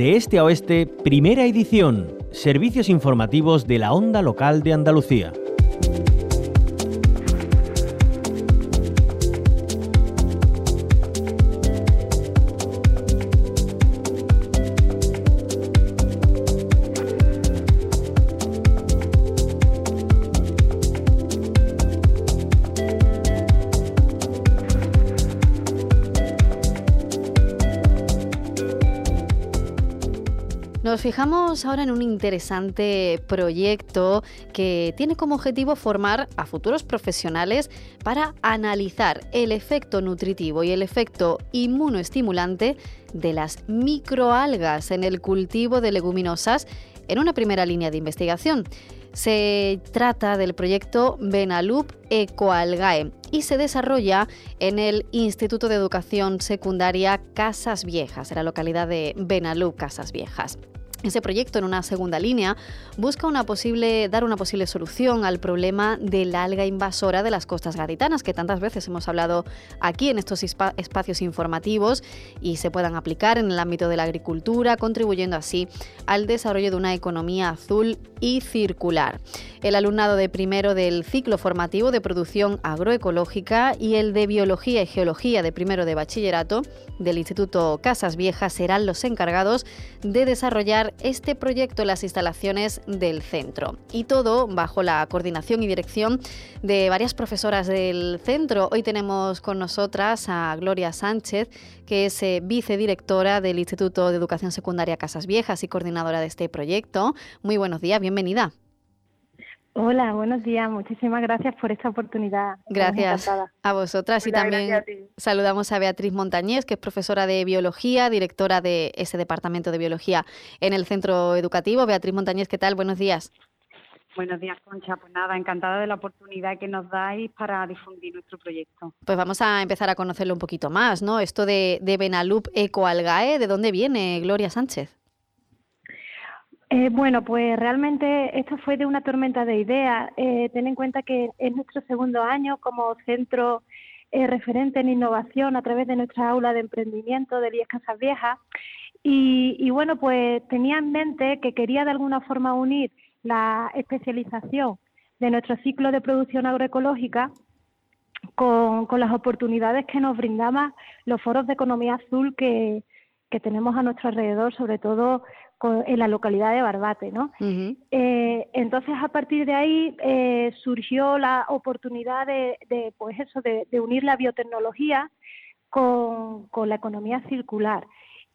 De este a oeste, primera edición. Servicios informativos de la Onda Local de Andalucía. Nos fijamos ahora en un interesante proyecto que tiene como objetivo formar a futuros profesionales para analizar el efecto nutritivo y el efecto inmunoestimulante de las microalgas en el cultivo de leguminosas en una primera línea de investigación. Se trata del proyecto Benalup Ecoalgae y se desarrolla en el Instituto de Educación Secundaria Casas Viejas, en la localidad de Benalup, Casas Viejas. Ese proyecto, en una segunda línea, busca dar una posible solución al problema del alga invasora de las costas gaditanas, que tantas veces hemos hablado aquí en estos espacios informativos, y se puedan aplicar en el ámbito de la agricultura, contribuyendo así al desarrollo de una economía azul y circular. El alumnado de primero del ciclo formativo de producción agroecológica y el de biología y geología de primero de bachillerato del Instituto Casas Viejas serán los encargados de desarrollar este proyecto en las instalaciones del centro. Y todo bajo la coordinación y dirección de varias profesoras del centro. Hoy tenemos con nosotras a Gloria Sánchez, que es vicedirectora del Instituto de Educación Secundaria Casas Viejas y coordinadora de este proyecto. Muy buenos días, bienvenida. Hola, buenos días. Muchísimas gracias por esta oportunidad. Gracias a vosotras. Hola, y también saludamos a Beatriz Montañés, que es profesora de Biología, directora de ese departamento de Biología en el centro educativo. Beatriz Montañés, ¿qué tal? Buenos días. Buenos días, Concha. Pues nada, encantada de la oportunidad que nos dais para difundir nuestro proyecto. Pues vamos a empezar a conocerlo un poquito más, ¿no? Esto de Benalup Ecoalgae, ¿de dónde viene, Gloria Sánchez? Bueno, pues realmente esto fue de una tormenta de ideas. Ten en cuenta que es nuestro segundo año como centro referente en innovación a través de nuestra aula de emprendimiento de IES Casas Viejas. Y bueno, pues tenía en mente que quería de alguna forma unir la especialización de nuestro ciclo de producción agroecológica con las oportunidades que nos brindaban los foros de economía azul que tenemos a nuestro alrededor, sobre todo en la localidad de Barbate, ¿no? Uh-huh. Entonces, a partir de ahí surgió la oportunidad de unir la biotecnología con la economía circular.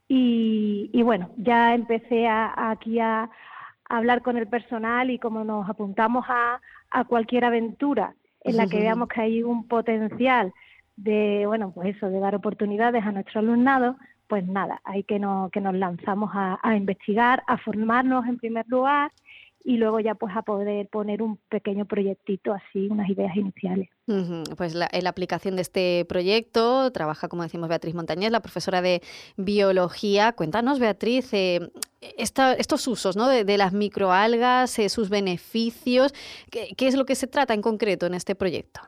Y bueno, ya empecé aquí a hablar con el personal, y como nos apuntamos a cualquier aventura en la que veamos que hay un potencial de dar oportunidades a nuestro alumnado, pues nada, hay que nos lanzamos a investigar, a formarnos en primer lugar, y luego ya pues a poder poner un pequeño proyectito así, unas ideas iniciales. Uh-huh. Pues en la aplicación de este proyecto trabaja, como decimos, Beatriz Montañés, la profesora de Biología. Cuéntanos, Beatriz, estos usos, ¿no?, de las microalgas, sus beneficios. ¿Qué es lo que se trata en concreto en este proyecto?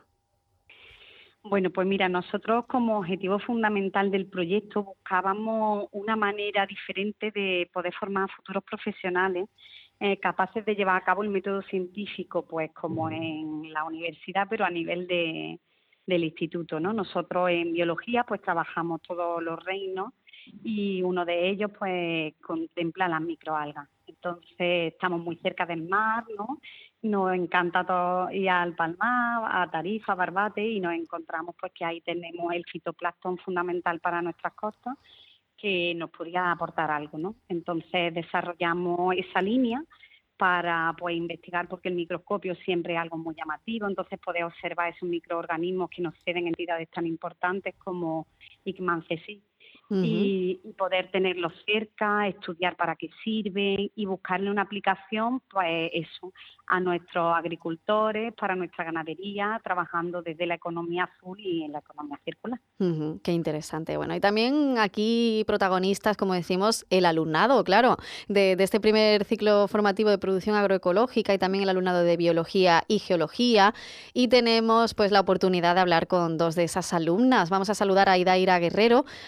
Bueno, pues mira, nosotros como objetivo fundamental del proyecto buscábamos una manera diferente de poder formar a futuros profesionales capaces de llevar a cabo el método científico, pues como en la universidad, pero a nivel del instituto, ¿no? Nosotros en biología pues trabajamos todos los reinos, y uno de ellos pues contempla las microalgas. Entonces estamos muy cerca del mar, ¿no? Nos encanta todo ir al Palmar, a Tarifa, a Barbate, y nos encontramos pues que ahí tenemos el fitoplancton fundamental para nuestras costas, que nos podría aportar algo, ¿no? Entonces desarrollamos esa línea para pues investigar, porque el microscopio siempre es algo muy llamativo, entonces poder observar esos microorganismos que nos ceden entidades tan importantes como Icmancesis. Uh-huh. Y poder tenerlos cerca, estudiar para qué sirven y buscarle una aplicación, pues eso, a nuestros agricultores, para nuestra ganadería, trabajando desde la economía azul y en la economía circular. Uh-huh. Qué interesante. Bueno, y también aquí protagonistas, como decimos, el alumnado, claro, de este primer ciclo formativo de producción agroecológica, y también el alumnado de biología y geología. Y tenemos pues la oportunidad de hablar con dos de esas alumnas. Vamos a saludar a Idaira Guerrero, alumna del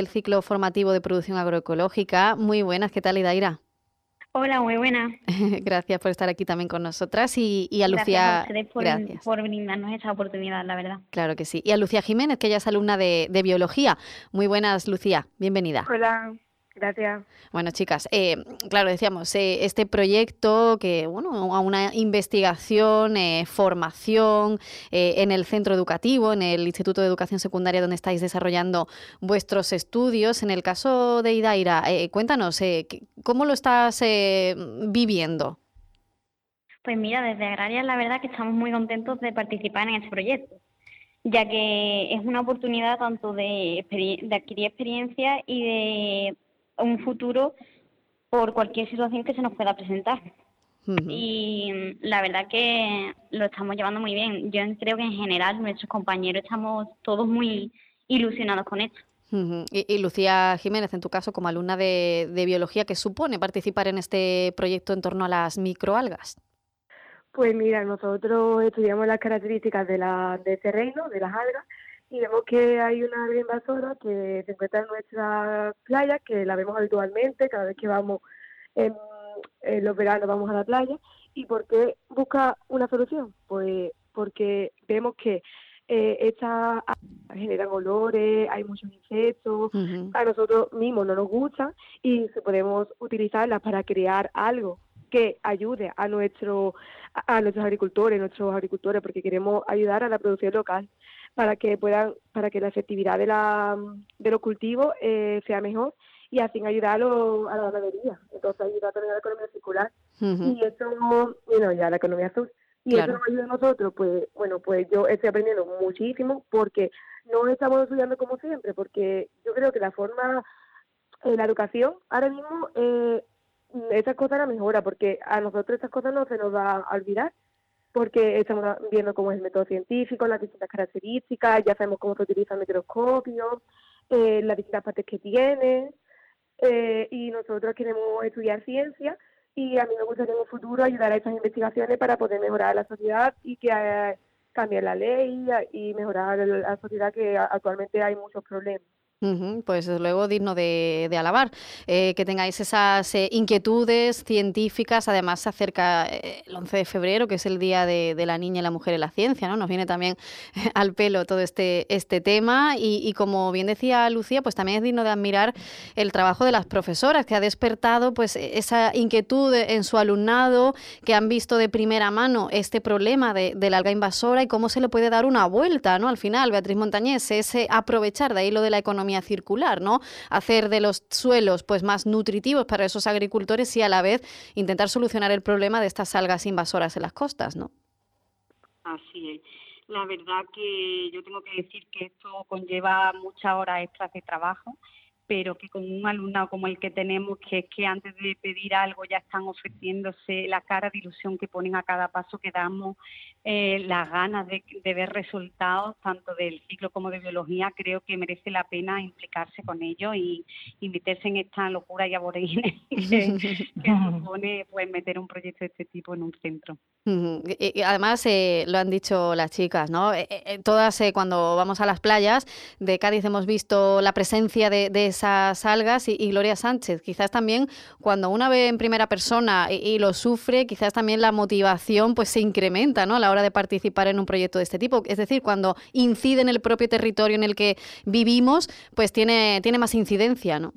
del ciclo formativo de producción agroecológica. Muy buenas, ¿qué tal, Idaira? Hola, muy buena. Gracias por estar aquí también con nosotras y a Gracias a Lucía, ustedes gracias. por brindarnos esta oportunidad, la verdad. Claro que sí. Y a Lucía Jiménez, que ella es alumna de biología. Muy buenas, Lucía, bienvenida. Hola, gracias. Bueno, chicas, claro, decíamos, este proyecto que, bueno, a una investigación, formación en el centro educativo, en el Instituto de Educación Secundaria donde estáis desarrollando vuestros estudios. En el caso de Idaira, cuéntanos, ¿cómo lo estás viviendo? Pues mira, desde Agrarias la verdad que estamos muy contentos de participar en este proyecto, ya que es una oportunidad tanto de adquirir experiencia y de un futuro por cualquier situación que se nos pueda presentar. Y la verdad que lo estamos llevando muy bien. Yo creo que en general nuestros compañeros estamos todos muy ilusionados con esto. Y Lucía Jiménez, en tu caso, como alumna de biología, ¿qué supone participar en este proyecto en torno a las microalgas? Pues mira, nosotros estudiamos las características de este reino, de las algas, y vemos que hay una alga invasora que se encuentra en nuestras playas, que la vemos habitualmente cada vez que vamos en los veranos vamos a la playa. ¿Y por qué busca una solución? Pues porque vemos que estas algas generan olores, hay muchos insectos, a nosotros mismos no nos gustan y podemos utilizarlas para crear algo que ayude a nuestros agricultores, porque queremos ayudar a la producción local para que la efectividad de los cultivos sea mejor y así ayudar a la ganadería. Entonces ayudar también a la economía circular y eso, bueno, ya la economía azul. Y claro, eso nos ayuda a nosotros, pues yo estoy aprendiendo muchísimo porque no estamos estudiando como siempre, porque yo creo que la educación ahora mismo esas cosas la mejora, porque a nosotros estas cosas no se nos va a olvidar, porque estamos viendo cómo es el método científico, las distintas características, ya sabemos cómo se utiliza el microscopio, las distintas partes que tiene, y nosotros queremos estudiar ciencia, y a mí me gustaría en un futuro ayudar a estas investigaciones para poder mejorar la sociedad y que cambiar la ley y mejorar la sociedad, que actualmente hay muchos problemas. Pues desde luego digno de alabar que tengáis esas inquietudes científicas. Además se acerca el 11 de febrero, que es el Día de la Niña y la Mujer en la Ciencia, ¿no? Nos viene también al pelo todo este tema y como bien decía Lucía, pues también es digno de admirar el trabajo de las profesoras, que ha despertado pues esa inquietud en su alumnado, que han visto de primera mano este problema de la alga invasora y cómo se le puede dar una vuelta, ¿no? Al final, Beatriz Montañés, es aprovechar de ahí lo de la economía circular, ¿no? Hacer de los suelos pues más nutritivos para esos agricultores y a la vez intentar solucionar el problema de estas algas invasoras en las costas, ¿no? Así es. La verdad que yo tengo que decir que esto conlleva muchas horas extras de trabajo, pero que con un alumnado como el que tenemos, que es que antes de pedir algo ya están ofreciéndose, la cara de ilusión que ponen a cada paso que damos, las ganas de ver resultados, tanto del ciclo como de biología, creo que merece la pena implicarse con ellos y meterse en esta locura y aborígenes que supone pues meter un proyecto de este tipo en un centro. Y además lo han dicho las chicas, ¿no? Todas cuando vamos a las playas de Cádiz hemos visto la presencia de esas algas y Gloria Sánchez, quizás también cuando una ve en primera persona y lo sufre, quizás también la motivación pues se incrementa, ¿no? A la hora de participar en un proyecto de este tipo. Es decir, cuando incide en el propio territorio en el que vivimos, pues tiene más incidencia, ¿no?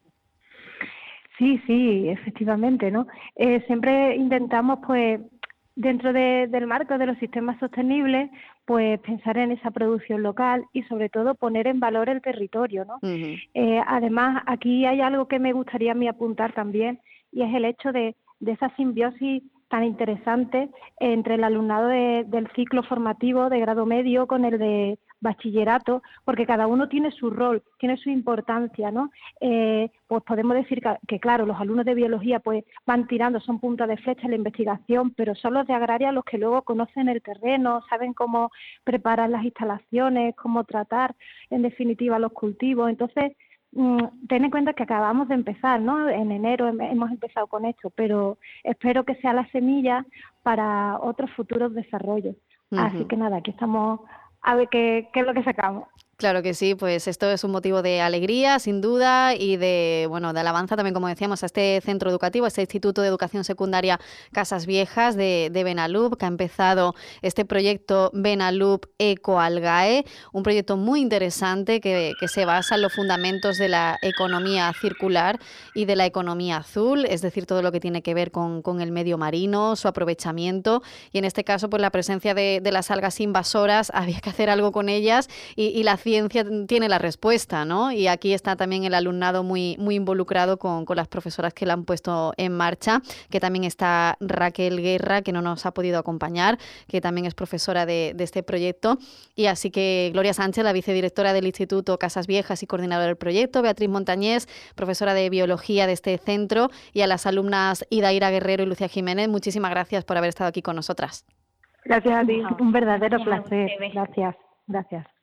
Sí, efectivamente, ¿no? Siempre intentamos, pues, dentro del marco de los sistemas sostenibles, pues pensar en esa producción local y sobre todo poner en valor el territorio, ¿no? Además, aquí hay algo que me gustaría a mí apuntar también y es el hecho de esa simbiosis tan interesante entre el alumnado del ciclo formativo de grado medio con el de bachillerato, porque cada uno tiene su rol, tiene su importancia, ¿no? Pues podemos decir que, claro, los alumnos de biología pues van tirando, son punta de flecha en la investigación, pero son los de agraria los que luego conocen el terreno, saben cómo preparar las instalaciones, cómo tratar, en definitiva, los cultivos. Entonces, ten en cuenta que acabamos de empezar, ¿no? En enero hemos empezado con esto, pero espero que sea la semilla para otros futuros desarrollos. Así que nada, aquí estamos a ver qué es lo que sacamos. Claro que sí, pues esto es un motivo de alegría, sin duda, y de, bueno, de alabanza también, como decíamos, a este centro educativo, a este Instituto de Educación Secundaria Casas Viejas de Benalub, que ha empezado este proyecto Benalub Ecoalgae, un proyecto muy interesante que se basa en los fundamentos de la economía circular y de la economía azul, es decir, todo lo que tiene que ver con el medio marino, su aprovechamiento, y en este caso, pues la presencia de las algas invasoras, había que hacer algo con ellas, y la ciencia tiene la respuesta, ¿no? Y aquí está también el alumnado muy involucrado con las profesoras que la han puesto en marcha, que también está Raquel Guerra, que no nos ha podido acompañar, que también es profesora de este proyecto. Y así que Gloria Sánchez, la vicedirectora del Instituto Casas Viejas y coordinadora del proyecto, Beatriz Montañés, profesora de biología de este centro, y a las alumnas Idaira Guerrero y Lucía Jiménez, muchísimas gracias por haber estado aquí con nosotras. Gracias a ti. Un verdadero Gracias a placer. ustedes. Gracias. Gracias.